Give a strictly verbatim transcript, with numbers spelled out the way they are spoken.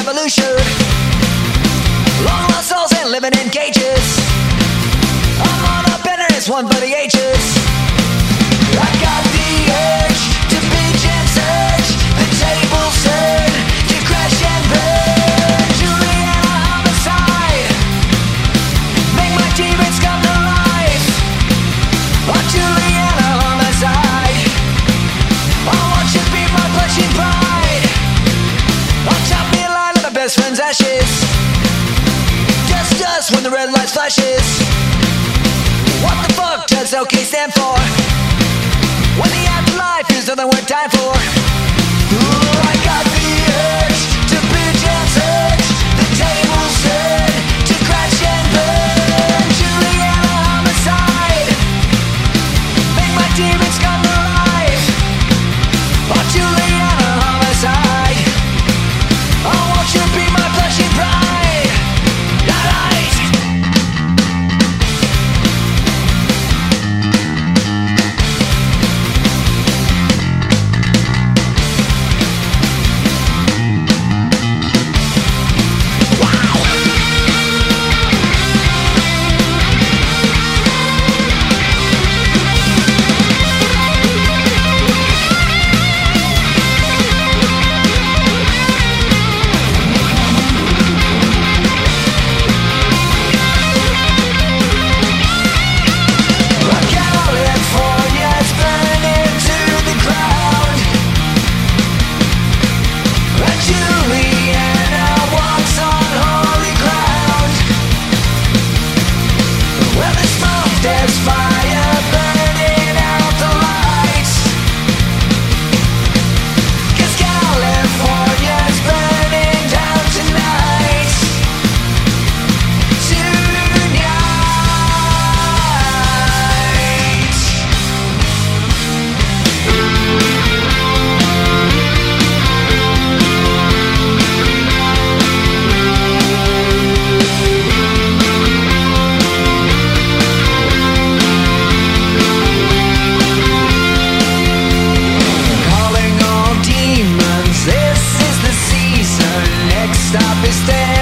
revolution. Long lost souls and living in cages. I'm on a bender, it's one for the ages. I got the urge to binge and search. The tables turn to crash and burn. Juliana homicide. Make my demons come to life. Oh, Juliana homicide. I want you to be my blushing bride. On top me a line of my best friend's ashes. Just us when the red light flashes. What the fuck does OK stand for? When the afterlife is something worth dying for. Ooh, I got the urge to binge and search. The tables turn to crash and burn. Juliana homicide. Make my demons come to life. Oh, Juliana homicide. I want you to be my blushing bride. Alright. California's burning to the ground. And Juliana walks on holy ground. Where the smoke, there's fire burning out the lights. 'Cause California's burning down tonight. Tonight. Calling all demons, this is the season. Next stop is there.